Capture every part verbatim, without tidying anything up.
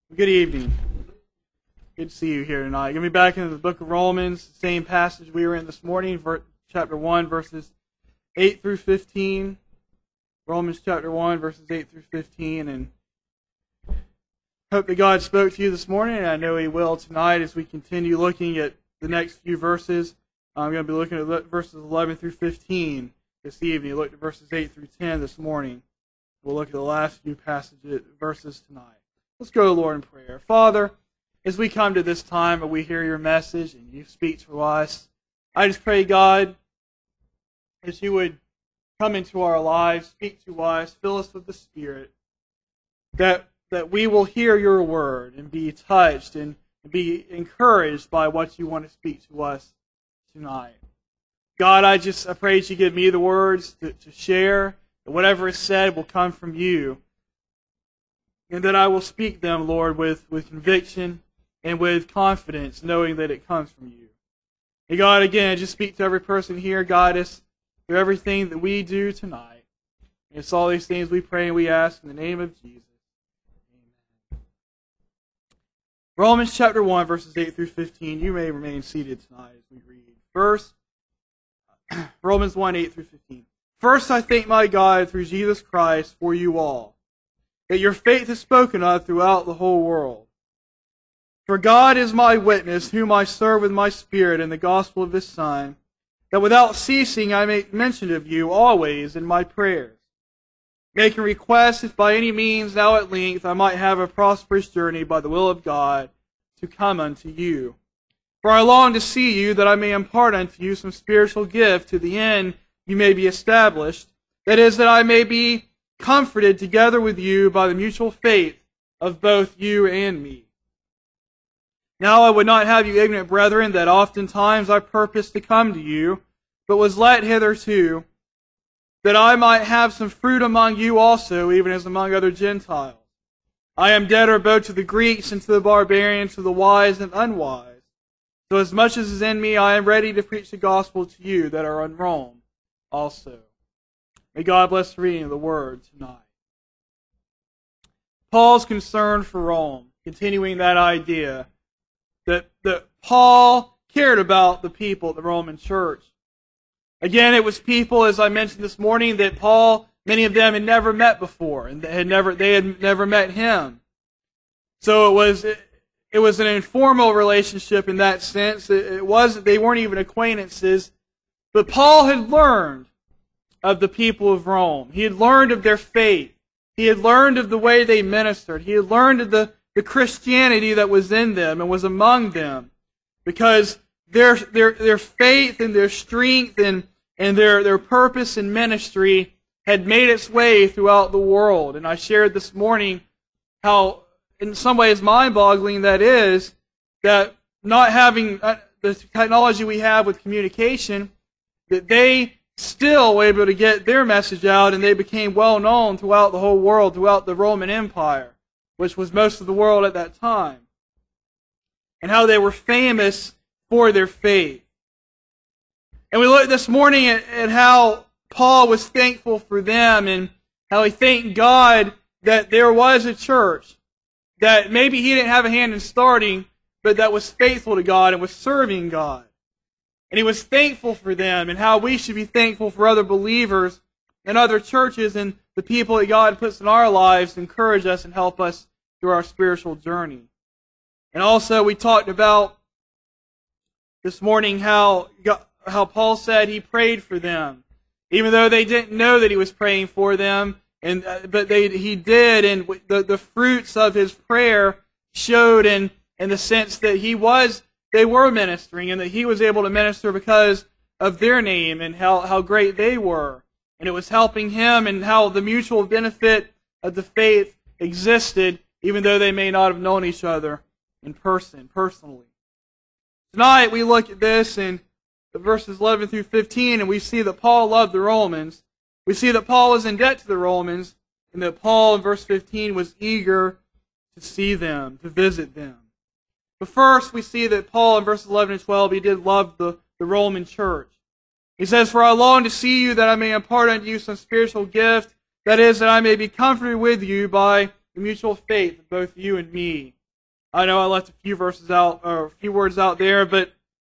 Good evening. Good to see you here tonight. Going to be back in the book of Romans, the same passage we were in this morning, chapter one, verses eight through fifteen. Romans chapter one, verses eight through fifteen. And hope that God spoke to you this morning, and I know He will tonight as we continue looking at the next few verses. I'm going to be looking at verses eleven through fifteen this evening. We looked at verses eight through ten this morning. We'll look at the last few passages, verses tonight. Let's go to the Lord in prayer. Father, as we come to this time and we hear your message and you speak to us, I just pray, God, as you would come into our lives, speak to us, fill us with the Spirit, that, that we will hear your word and be touched and be encouraged by what you want to speak to us tonight. God, I just I pray that you give me the words to, to share, that whatever is said will come from you, and that I will speak them, Lord, with, with conviction and with confidence, knowing that it comes from you. And God, again, just speak to every person here. Guide us through everything that we do tonight. And it's all these things we pray and we ask in the name of Jesus. Amen. Romans chapter one, verses eight through fifteen. You may remain seated tonight as we read. First, Romans one, eight through fifteen. First, I thank my God through Jesus Christ for you all, that your faith is spoken of throughout the whole world. For God is my witness, whom I serve with my spirit in the gospel of His Son, that without ceasing I make mention of you always in my prayers, making request if by any means now at length I might have a prosperous journey by the will of God to come unto you. For I long to see you, that I may impart unto you some spiritual gift, to the end you may be established, that is, that I may be comforted together with you by the mutual faith of both you and me. Now I would not have you ignorant, brethren, that oftentimes I purposed to come to you, but was let hitherto, that I might have some fruit among you also, even as among other Gentiles. I am debtor both to the Greeks and to the barbarians, to the wise and unwise. So as much as is in me, I am ready to preach the gospel to you that are in Rome also. May God bless the reading of the Word tonight. Paul's concern for Rome, continuing that idea that, that Paul cared about the people of the Roman church. Again, it was people, as I mentioned this morning, that Paul, many of them had never met before, and they had never, they had never met him. So it was, it, it was an informal relationship in that sense. It, it was, they weren't even acquaintances, but Paul had learned of the people of Rome. He had learned of their faith. He had learned of the way they ministered. He had learned of the, the Christianity that was in them and was among them. Because their their their faith and their strength and, and their, their purpose in ministry had made its way throughout the world. And I shared this morning how, in some ways, mind-boggling that is, that not having the technology we have with communication, that they still were able to get their message out, and they became well known throughout the whole world, throughout the Roman Empire, which was most of the world at that time. And how they were famous for their faith. And we looked this morning at, at how Paul was thankful for them, and how he thanked God that there was a church that maybe he didn't have a hand in starting, but that was faithful to God and was serving God. And he was thankful for them, and how we should be thankful for other believers and other churches and the people that God puts in our lives to encourage us and help us through our spiritual journey. And also we talked about this morning how, how Paul said he prayed for them, even though they didn't know that he was praying for them, and but they he did, and the, the fruits of his prayer showed in, in the sense that he was They were ministering, and that he was able to minister because of their name and how, how great they were. And it was helping him, and how the mutual benefit of the faith existed, even though they may not have known each other in person, personally. Tonight we look at this in the verses eleven through fifteen, and we see that Paul loved the Romans. We see that Paul was in debt to the Romans, and that Paul in verse fifteen was eager to see them, to visit them. But first, we see that Paul in verses eleven and twelve, he did love the, the Roman church. He says, For I long to see you, that I may impart unto you some spiritual gift, that is, that I may be comforted with you by the mutual faith of both you and me. I know I left a few verses out, or a few words out there, but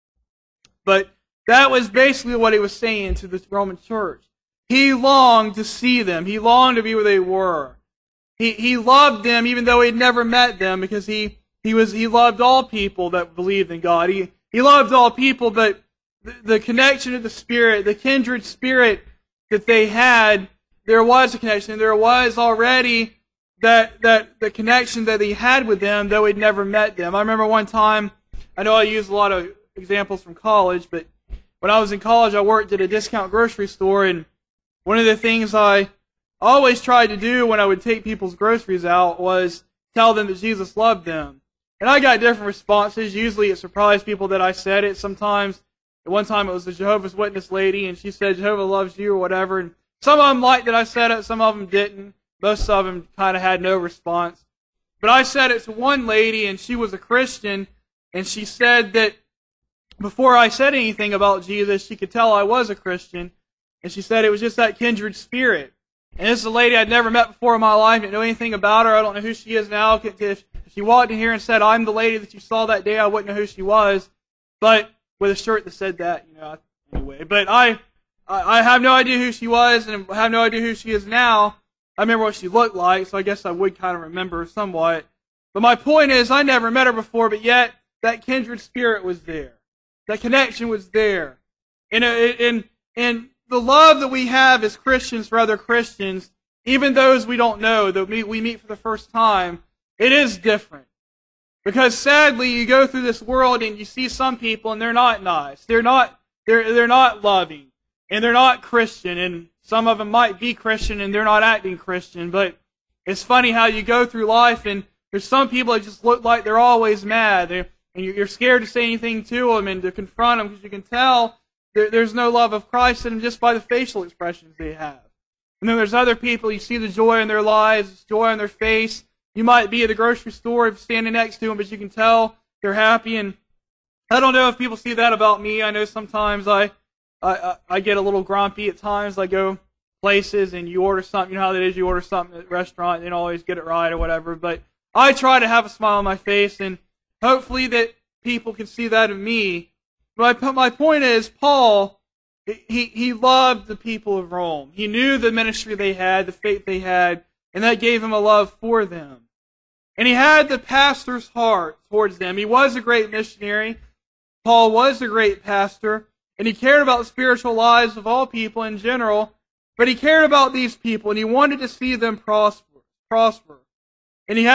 but that was basically what he was saying to the Roman church. He longed to see them. He longed to be where they were. He he loved them even though he'd never met them, because he he was he loved all people that believed in God. He he loved all people, but the, the connection of the Spirit, the kindred spirit that they had, there was a connection. There was already that that the connection that he had with them, though he'd never met them. I remember one time, I know I use a lot of examples from college, but when I was in college, I worked at a discount grocery store, and one of the things I always tried to do when I would take people's groceries out was tell them that Jesus loved them. And I got different responses. Usually it surprised people that I said it. Sometimes, at one time it was the Jehovah's Witness lady, and she said, Jehovah loves you, or whatever. And some of them liked that I said it, some of them didn't. Most of them kind of had no response. But I said it to one lady, and she was a Christian, and she said that before I said anything about Jesus, she could tell I was a Christian. And she said it was just that kindred spirit. And this is a lady I'd never met before in my life. Didn't know anything about her. I don't know who she is now. If she walked in here and said, I'm the lady that you saw that day, I wouldn't know who she was. But with a shirt that said that, you know, anyway. But I, I have no idea who she was, and I have no idea who she is now. I remember what she looked like, so I guess I would kind of remember her somewhat. But my point is, I never met her before, but yet that kindred spirit was there. That connection was there. And, and, and the love that we have as Christians for other Christians, even those we don't know, that we, we meet for the first time, it is different. Because sadly, you go through this world and you see some people and they're not nice. They're not, they're, they're not loving. And they're not Christian. And some of them might be Christian and they're not acting Christian. But it's funny how you go through life and there's some people that just look like they're always mad. They're, and you're scared to say anything to them and to confront them because you can tell there, there's no love of Christ in them just by the facial expressions they have. And then there's other people, you see the joy in their lives, joy on their face. You might be at the grocery store standing next to them, but you can tell they're happy. And I don't know if people see that about me. I know sometimes I I, I get a little grumpy at times. I go places and you order something, you know how that is, you order something at a restaurant and you don't always get it right or whatever. But I try to have a smile on my face, and hopefully that people can see that in me. But my, my point is, Paul, he, he loved the people of Rome. He knew the ministry they had, the faith they had, and that gave him a love for them. And he had the pastor's heart towards them. He was a great missionary. Paul was a great pastor. And he cared about the spiritual lives of all people in general. But he cared about these people, and he wanted to see them prosper. prosper. And he had